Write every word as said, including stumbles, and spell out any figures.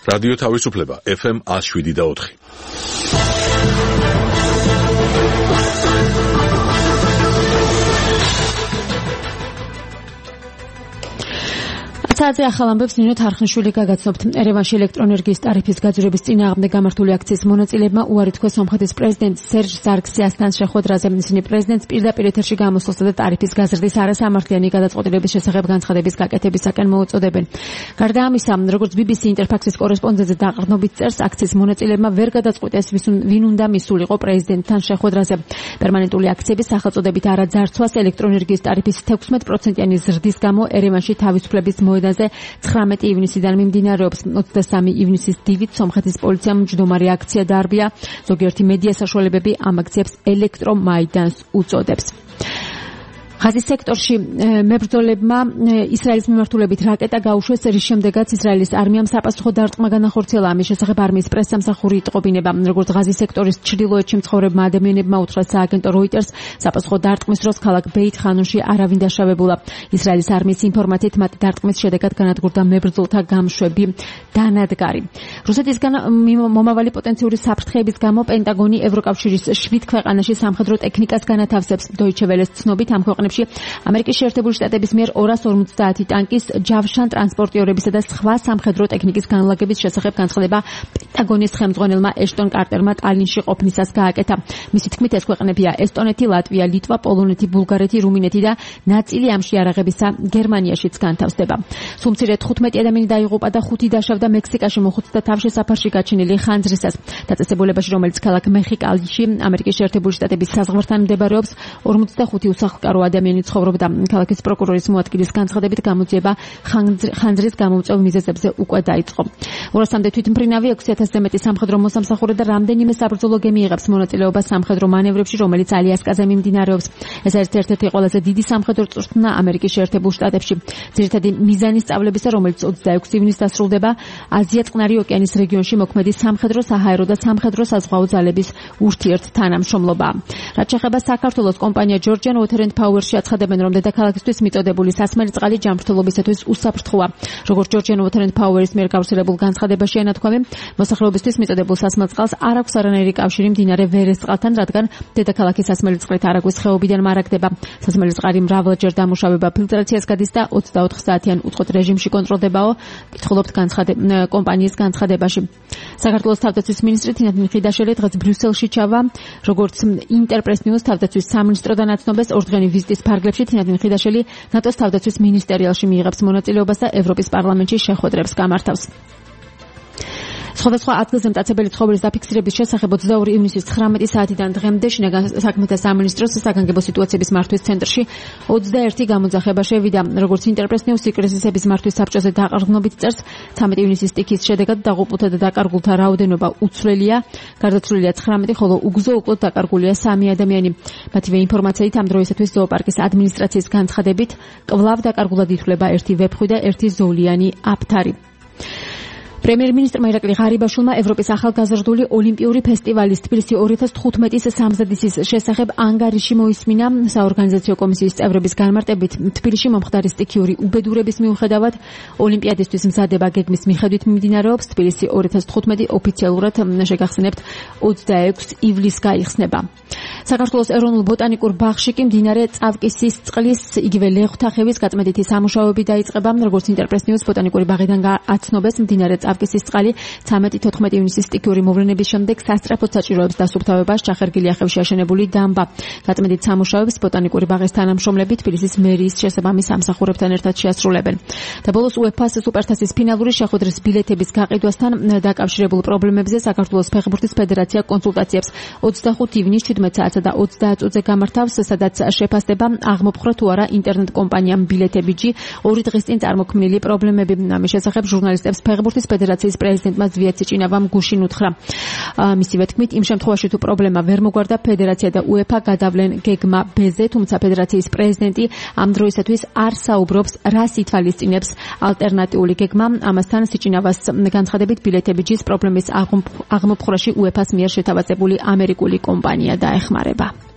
რადიო თავისუფლება ეფ ემ one oh seven და four. საათზე ახალ ამბებს ნინო თარხნიშვილი გაგაცნობთ. ერევანში ელექტროენერგიის ტარიფის გაძვირების წინააღმდეგ გამართული აქციის მონაწილეებმა უარი თქვა სომხეთის პრეზიდენტ სერჟ სარქსიასთან შეხვედრაზე. ისინი პრეზიდენტს პირდაპირ ეთერში გამოსვლასა და ტარიფის გაზრდის არასამართლიანი გადაწყვეტილების შესახებ განცხადების გაკეთებისაკენ მოუწოდებენ. გარდა ამისა, როგორც ბი ბი სი ინტერფაქსის კორესპონდენტზე დაყრდნობით წერს, აქციის მონაწილეებმა ვერ გადაწყვიტეს ვინ უნდა მისულიყო პრეზიდენტთან შეხვედრაზე. პერმანენტული აქციების სახელწოდებით არაძარცვას ელექტროენერგიის ტარიფის თექვსმეტ პროცენტიანი ზრდის გამო ერევანში თავისუფლების მოედანზე ცხრამეტი ივნისიდან მიმდინარეობს. ოცდასამი ივნისის დილით სომხეთის პოლიციამ მჯდომარე აქცია დაარბია. ზოგიერთი მედია საშუალებები ამ აქციებს ელექტრომაიდანს უწოდებს. ღაზის სექტორში მებრძოლებმა ისრაელის მიმართულებით რაკეტა გაუშვეს, რის შემდეგაც ისრაელის არმიამ საპასუხო დარტყმა განახორციელა. ამის შესახებ არმიის პრესსამსახური იტყობინება. როგორც ღაზის სექტორის ჩრდილოეთში მცხოვრებმა ადამიანებმა უთხრა სააგენტო როიტერს, საპასუხო დარტყმის დროს ქალაქ ბეით ხანუნში არავინ დაშავებულა. ისრაელის არმიის ინფორმაციით მათ დარტყმის შედეგად განადგურდა მებრძოლთა გამშვები დანადგარი. რუსეთისგან მომავალი პოტენციური საფრთხეების გამო პენტაგონი ევროკავშირის შვიდ ქვეყანაში სამხედრო ტექნიკას განათავსებს. დოიჩე ველეს ცნობით ამ ქვეყნებში ამერიკის შეერთებული შტატების მიერ ორას ორმოცდაათი ტანკის, ჯავშან ტრანსპორტიორებისა და სხვა სამხედრო ტექნიკის განლაგების შესახებ განცხადება პენტაგონის ხელმძღვანელმა ეშტონ კარტერმა ტალინში ყოფნისას გააკეთა. მისი თქმით, ეს ქვეყნებია ესტონეთი, ლატვია, ლიტვა, პოლონეთი, ბულგარეთი, რუმინეთი და ნაწილი ამ შეიარაღებისა გერმანიაშიც განთავსდება. სულ მცირე თხუთმეტი ადამიანი დაიღუპა და ხუთი დაშავდა მექსიკაში მოხუცთა თავშესაფარში გაჩენილი ხანძრისას. დაწესებულებაში, რომელიც ქალაქ მეხიკალში ამერიკის შეერთებული შტატების საზღვართან მდებარეობს, ორმოცდახუთი უსახლკარო ადამიანი ცხოვრობდა. ქალაქის პროკურორის მოადგილის განცხადებით გამოძიება ხანძრის გამომწვევ მიზეზებზე უკვე დაიწყო. ორასამდე თვითმფრინავი, ექვსი ათასზე მეტი სამხედრო მოსამსახურე და რამდენიმე საბრძოლო გემი იღებს მონაწილეობას სამხედრო მანევრებში, რომელიც ალიასკაზე მიმდინარეობს. ეს არის ერთ-ერთი ყველაზე დიდი სამხედრო წვრთნა ამერიკის შეერთებულ შტატებში. ძირითადი მიზანი სწავლებისა, რომელიც ოცდაექვსი ივნისს დასრულდება, აზია-წყნარი ოკეანის რეგიონში მოქმედი სამხედრო, საჰაერო და სამხედრო საზღვაო ძალების ურთიერთთანამშრომლობაა. რაც შეეხება საქართველოს, კომპანია Georgian Water and Power-ში აცხადებენ, რომ დედაქალაქისთვის მიწოდებული სასმელი წყალი ჯანმრთელობისათვის უსაფრთხოა. როგორც Georgian Water and Power-ის მიერ გავრცელებულ განცხადებაში ანათქვამი, მოსახლეობისთვის მიწოდებულ სასმელ წყალს არ აქვს არანაირი კავშირი მდინარე ვერეს წყალთან, რადგან დედაქალაქის სასმელი წყლით არაგვის ხეობიდან მარაგდება. სასმელი წყალი მრავალჯერ დამუშავება ფილტრაციას გადის და ოცდაოთხ საათიან უწყოთ რეჟიმში კონტროლდებაო, კითხულობთ კომპანიის განცხადებაში. საქართველოს თავდაცვის მინისტრი თინათინ ხიდაშელი დღეს ბრიუსელში ჩავა. როგორც ინტერპრეს ნიუს თავდაცვის სამინისტროდან აცნობეს, ორდღიანი ვიზიტის ფარგლებში თინათინ ხიდაშელი ნატოს თავდაცვის მინისტერიალში მიიღებს მონაწილეობას და ევროპის პარლამენტში შეხვედრებს გამართავს. სხვადასხვა ადგილზე მტაცებელი ცხოველის დაფიქსირების შესახებ ოცდაორი ივნისის ცხრამეტი საათიდან დღემდე შინაგან საქმეთა სამინისტროს საგანგებო სიტუაციების მართვის ცენტრში ოცდაერთი გამოძახება შევიდა. როგორც ინტერპრეს ნიუს კრიზისების მართვის საბჭოზე დაყრდნობით წერს, ცამეტი ივნისის სტიქის შედეგად დაღუპულთა და დაკარგულთა რაოდენობა უცვლელია. გარდაცვლილია ცხრამეტი, ხოლო უგზო უკლოდ დაკარგულია სამი ადამიანი. მათივე ინფორმაციით ამ დროისათვის ზოოპარკის ადმინისტრაციის განცხადებით კვლავ დაკარგულად ითვლება ერთი ვეფხვი და ერთი ზოლიანი აფთარი. პრემიერ-მინისტრმა ირაკლი ღარიბაშვილმა ევროპის ახალგაზრდული ოლიმპიური ფესტივალის თბილისი ორი ათას თხუთმეტის სამზადისის შესახებ ანგარიში მოისმინა. საორგანიზაციო კომისიის წევრების განმარტებით, თბილისში მომხდარი სტიქიური უბედურების მიუხედავად ოლიმპიადისთვის მზადება გეგმის მიხედვით მიმდინარეობს. თბილისი ორი ათას თხუთმეტი ოფიციალურად შეგახსენებთ ოცდაექვსი ივლისს გაიხსნება. საქართველოს ეროვნულ ბოტანიკურ ბაღში კი მდინარე წავკისის წყლის, იგივე ლეღვთახევის გაწმენდითი სამუშაოები დაიწყება. როგორც ინტერპრეს ნიუს ბოტანიკური ბაღიდან აცნობეს, მდინარე წავკისის წყალი ცამეტი თოთხმეტი ივნისის სტიქიური მოვლენების შემდეგ სასწრაფოდ საჭიროებს დასუფთავებას ჩახერგილი ახევში აშენებული დამბა. გაწმენდით სამუშაოებს ბოტანიკური ბაღის თანამშრომლები თბილისის მერიის შესაბამის სამსახურებთან ერთად შეასრულებენ. და ბოლოს უეფა-ს სუპერთასის ფინალური შეხვედრის ბილეთების გაყიდვასთან დაკავშირებულ პრობლემებზე საქართველოს ფეხბურთის ფედერაცია კონსულტაციებს ოცდახუთი ივნის შვიდმეტ საათსა და ოცდაათ წუთზე გამართავს, სადაც შეფასდება აღმოფხვრა თუ არა ინტერნეტ კომპანიამ ბილეთებიჯი ორი დღის წინ წარმოქმნილი პრობლემები. ამის შესახებ ჟურნალისტებს ფეხბურთის ფედერაციის პრეზიდენტმა ზვიად სიჭინავამ გუშინ უთხრა. მისივე თქმით, იმ შემთხვევაში თუ პრობლემა ვერ მოგვარდა, ფედერაცია და უეფა გადავლენ გეგმა ბ-ზე, თუმცა ფედერაციის პრეზიდენტი ამ დროისათვის არ საუბრობს, რას ითვალისწინებს ალტერნატიული გეგმა. ამასთან სიჭინავას განცხადებით, ბილეთებიჯის პრობლემის აღმოფხვრაში უეფას მიერ შეთავაზებული ამერიკული კომპანია დაეხმარება.